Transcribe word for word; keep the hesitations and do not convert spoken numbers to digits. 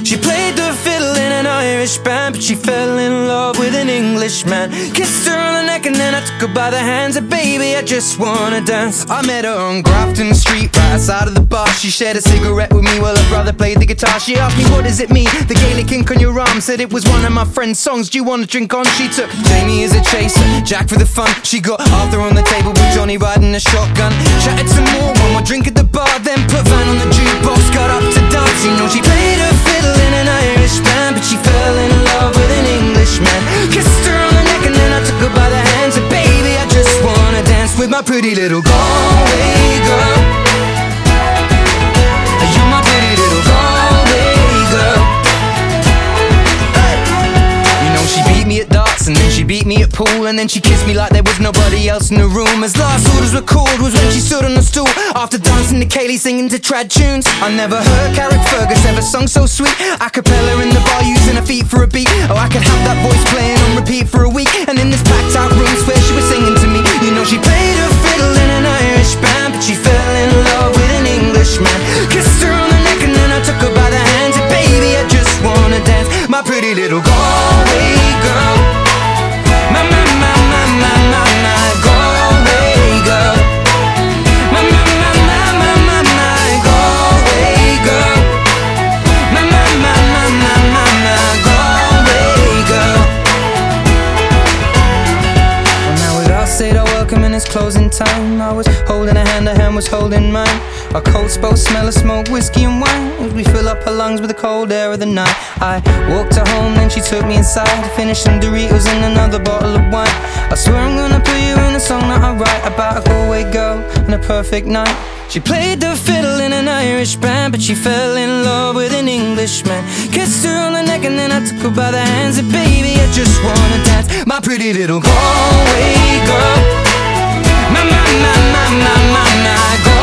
She played the fiddle in an Irish band, but she fell in love with an Englishman. Kissed her on the neck and then I took her by the hands, and baby, I just wanna dance. I met her on Grafton Street, right outside of the bar. She shared a cigarette with me while her brother played the guitar. She asked me, what does it mean, the Gaelic ink on your arm? Said it was one of my friend's songs, do you want to drink on? She took Jamie as a chaser, Jack for the fun. She got Arthur on the table with Johnny riding a shotgun. Chatted some more, one more drink at the bar, then put Van on the jukebox, got up to dance. You know she played her fiddle in an Irish band, but she fell in love with an Englishman. Kissed her on the neck and then I took her by the hands, and baby, I just wanna dance with my pretty little Galway girl. You're my pretty little Galway girl. Hey. You know she beat me at darts and then she beat me at pool, and then she kissed me like there was nobody else in the room. As last orders were called was when she stood on the stool, after dancing to Kaylee singing to trad tunes. I never heard Carrick Fergus ever sung so sweet. A cappella in the bar using her feet for a beat. Oh, I could have that voice playing on repeat for a week. And in this packed out room where she was singing to me. You know she played her fiddle in an Irish band, but she fell in love with an Englishman. Kissed her on the neck and then I took her by the hands, and baby, I just wanna dance. My pretty little Galway girl. My, my, my, my, my, my, my Galway girl. My, my, my, my, my, my, my Galway girl. My, my, my, my, my, my, my Galway girl. Well, now we'd all said our welcome and it's closing time. I was holding her hand, her hand was holding mine. Our coats both smell of smoke, whiskey and wine, as we fill up her lungs with the cold air of the night. I walked her home, then she took me inside to finish some Doritos and another bottle of wine. I swear I'm gonna put you in a song that I write about a Galway girl and a perfect night. She played the fiddle in an Irish band, but she fell in love with an Englishman. Kissed her on the neck and then I took her by the hands, and baby, I just wanna dance. My pretty little Galway girl. My, my, my, my, my, my, my Galway.